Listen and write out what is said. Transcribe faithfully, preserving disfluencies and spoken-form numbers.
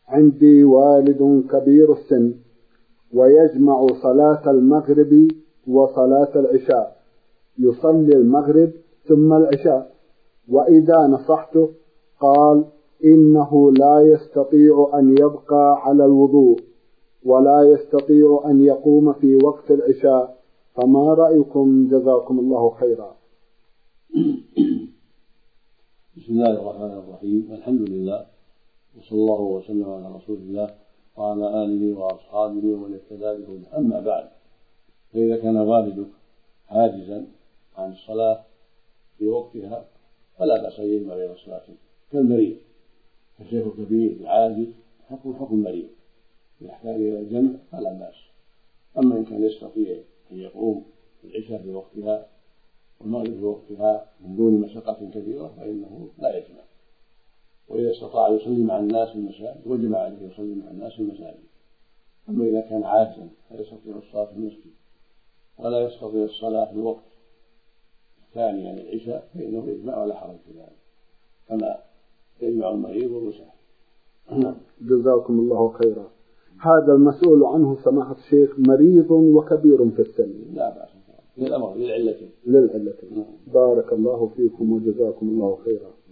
عندي والد كبير السن ويجمع صلاة المغرب وصلاة العشاء، يصلي المغرب ثم العشاء، وإذا نصحته قال إنه لا يستطيع أن يبقى على الوضوء ولا يستطيع أن يقوم في وقت العشاء، فما رأيكم جزاكم الله خيرا؟ بسم الله الرحمن الرحيم، الحمد لله، وصلى الله وسلم على رسول الله وعلى آله وأصحابه ومن اهتدى بهداه. أما بعد، فإذا كان والدك عاجزا عن الصلاة في وقتها فلا بأس أن يجمع بين الصلاتين، كالمريض، كالشيخ الكبير العاجز حكم حكم المريض يحتاج إلى الجمع فلا بأس. أما إن كان يستطيع أن يقوم العشاء في وقتها والمغرب في وقتها من دون مشقة كبيرة فإنه لا يجمع، وإذا استطاع يصلي مع الناس في المساجد وجب عليه يصلي مع الناس في المساجد. أما إذا كان عاجزا لا يستطيع الصلاة في المسجد ولا يستطيع الصلاة في الوقت الثاني يعني العشاء فإنه يجمع ولا حرج في ذلك، كما يجمع المريض والمسافر. جزاكم الله خيرا. هذا المسؤول عنه سماحة الشيخ مريض وكبير في السن، لا بأس للأمر للعلتين للعلتين. بارك الله فيكم وجزاكم الله خيرا.